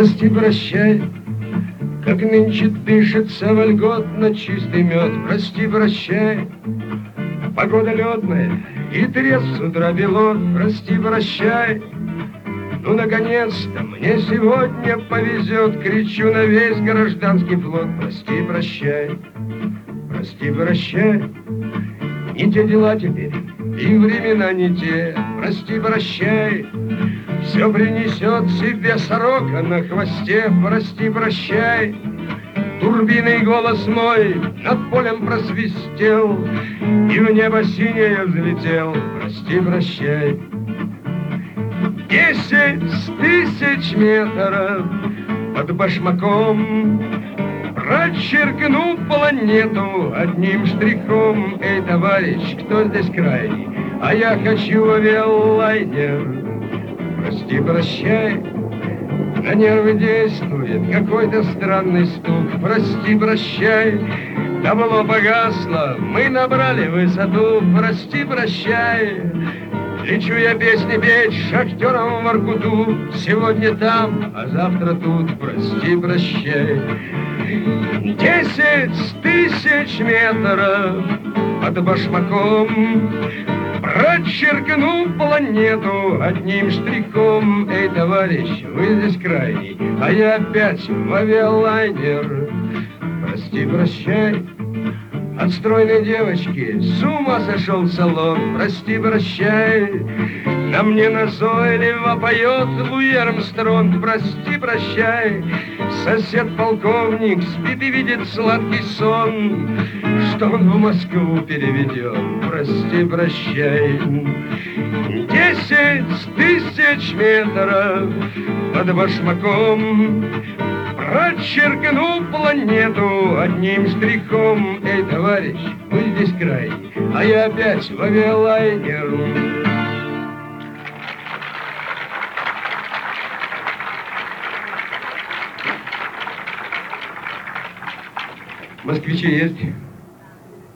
прости, прощай, как нынче дышится вольготно чистый мед. Прости, прощай, погода ледная и треск с утра бело. Прости, прощай, ну, наконец-то мне сегодня повезет. Кричу на весь гражданский флот. Прости, прощай, прости, прощай, не те дела теперь, и времена не те. Прости, прощай, все принесет себе сорока на хвосте. Прости, прощай, турбиный голос мой над полем просвистел и в небо синее взлетел. Прости, прощай, 10 тысяч метров под башмаком прочеркну планету одним штрихом. Эй, товарищ, кто здесь крайний? А я хочу авиалайнер. Прости, прощай, на нервы действует какой-то странный стук. Прости, прощай, табло погасло, мы набрали высоту. Прости, прощай, лечу я песни петь шахтером в Воркуту. Сегодня там, а завтра тут. Прости, прощай, 10 тысяч метров под башмаком прочеркну планету одним штрихом. Эй, товарищ, вы здесь крайний, а я опять в авиалайнер. Прости, прощай, от стройной девочки с ума сошел салон. Прости, прощай, на мне назойливо поет Луи Армстронг. Прости, прощай, сосед-полковник спит и видит сладкий сон, что он в Москву переведен. Прости, прощай, 10 тысяч метров под башмаком прочеркну планету одним штрихом. Эй, товарищ, вы здесь крайний, а я опять в авиалайнер. Москвичи есть?